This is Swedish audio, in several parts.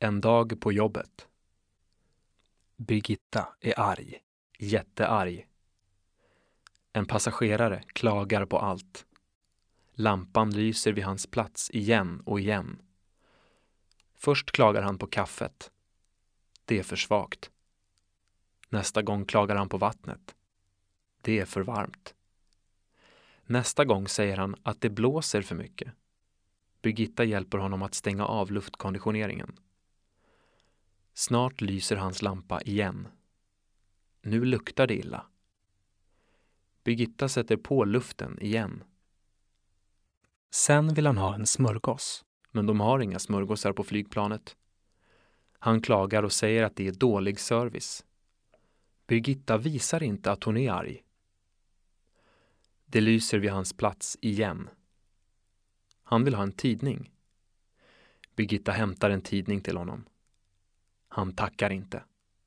En dag på jobbet. Birgitta är arg. Jättearg. En passagerare klagar på allt. Lampan lyser vid hans plats igen och igen. Först klagar han på kaffet. Det är för svagt. Nästa gång klagar han på vattnet. Det är för varmt. Nästa gång säger han att det blåser för mycket. Birgitta hjälper honom att stänga av luftkonditioneringen. Snart lyser hans lampa igen. Nu luktar det illa. Birgitta sätter på luften igen. Sen vill han ha en smörgås, men de har inga smörgåsar på flygplanet. Han klagar och säger att det är dålig service. Birgitta visar inte att hon är arg. Det lyser vid hans plats igen. Han vill ha en tidning. Birgitta hämtar en tidning till honom. Han tackar inte.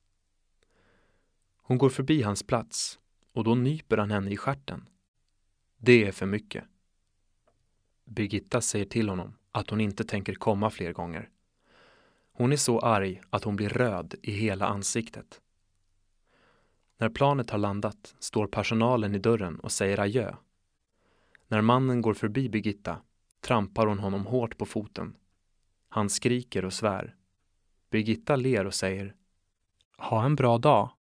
Hon går förbi hans plats och då nyper han henne i stjärten. Det är för mycket. Birgitta säger till honom att hon inte tänker komma fler gånger. Hon är så arg att hon blir röd i hela ansiktet. När planet har landat står personalen i dörren och säger adjö. När mannen går förbi Birgitta trampar hon honom hårt på foten. Han skriker och svär. Birgitta ler och säger: Ha en bra dag.